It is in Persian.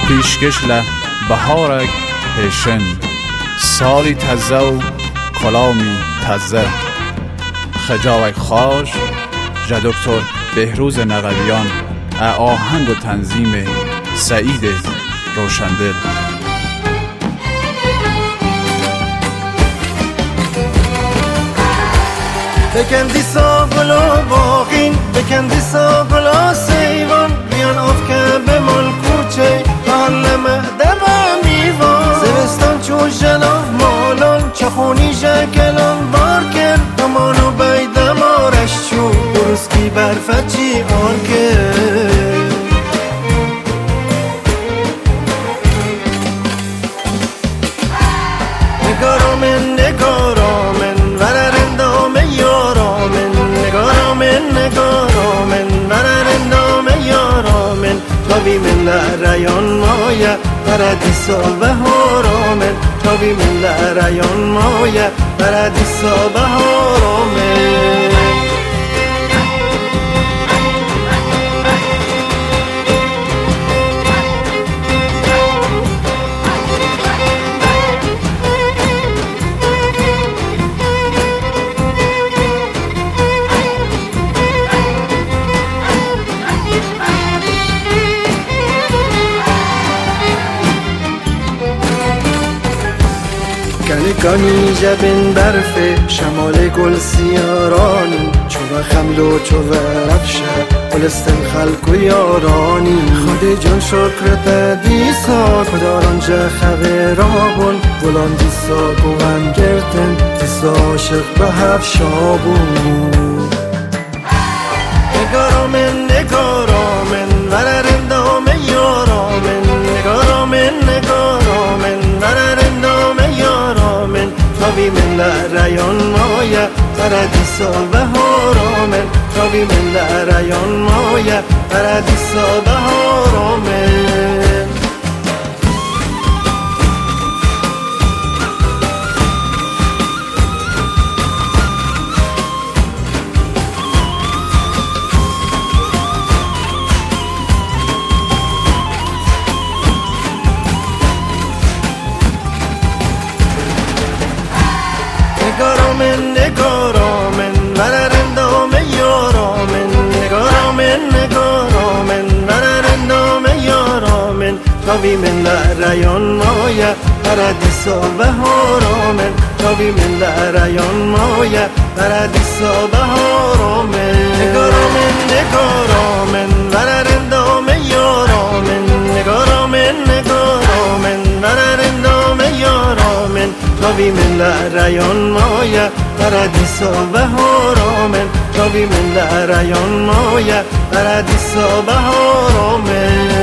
پیشکش له بهارک هشن سالی تزه و کلامی تزه خجاوک خاش جا دکتر بهروز نقویان آهنگ و تنظیم سعید روشندل. بکن دیسا گلا باقین، بکن دیسا گلا سیوان، بیان افکه به مال کوچه حلمه دم میوان. زمستان چون جلاف مالان چخونی جکلان بارکن، امانو بیدم آرش چون درسکی برفچی آرکن. نگارامن نگارامن وررندام یارامن، نگارامن نگارامن وررندام یارامن. تابی من لعریان مایه پردیسا بهارامن، تابی من لعریان مایه پردیسا بهارامن. گانی جبین برفه شمال گل سیارانی، چوب خمل و چوب رفشه گلستن خلق و یارانی. خود جان شکرت دیسا کداران جه خبرابون، گلان دیسا گوان گرتن دیسا عاشق به هفشابون. نگارامن نگارامن وررندام یارامن، نگارامن نگارامن وررندام یارامن. تابی من لعریان مایه پردیسا بهارامن، تابی من لعریان مایه پردیسا بهارامن. نگارامن نگارامن وررندام یارامن، نگارامن نگارامن وررندام یارامن. تابی من لعریان مایه پردیسا بهارامن، تابی من لعریان مایه پردیسا بهارامن. نگارامن نگارامن وررندام یارامن، نگارامن نگارامن وررندام یارامن. تابی من لعریان مایه پردیسا بهارامن، تابی من لعریان مایه پردیسا بهارامن.